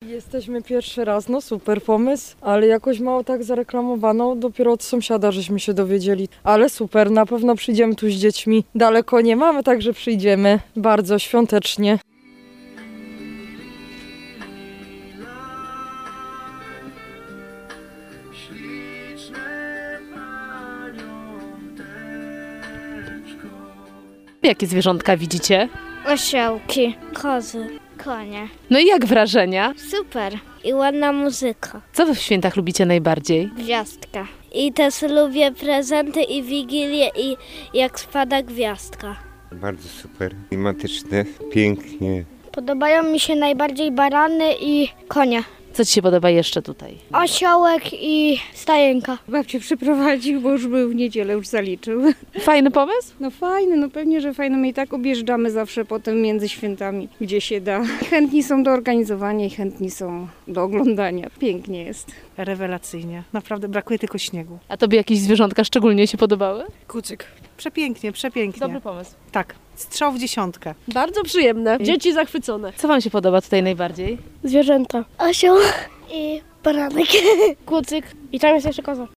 Jesteśmy pierwszy raz, no super pomysł, ale jakoś mało tak zareklamowano, dopiero od sąsiada żeśmy się dowiedzieli. Ale super, na pewno przyjdziemy tu z dziećmi. Daleko nie mamy, także przyjdziemy bardzo świątecznie. Jakie zwierzątka widzicie? Osiołki, kozy, konie. No i jak wrażenia? Super. I ładna muzyka. Co wy w świętach lubicie najbardziej? Gwiazdka. I też lubię prezenty i wigilię i jak spada gwiazdka. Bardzo super, klimatyczne, pięknie. Podobają mi się najbardziej barany i konie. Co ci się podoba jeszcze tutaj? Osiołek i stajenka. Babcię przyprowadził, bo już był w niedzielę, już zaliczył. Fajny pomysł? No fajny, no pewnie, że fajny. My i tak objeżdżamy zawsze potem między świętami, gdzie się da. Chętni są do organizowania i chętni są do oglądania. Pięknie jest. Rewelacyjnie. Naprawdę brakuje tylko śniegu. A tobie jakieś zwierzątka szczególnie się podobały? Kucyk. Przepięknie, przepięknie. Dobry pomysł. Tak, strzał w dziesiątkę. Bardzo przyjemne. Dzieci zachwycone. Co wam się podoba tutaj najbardziej? Zwierzęta. Osioł i baranek. Kucyk. I tam jest jeszcze koza.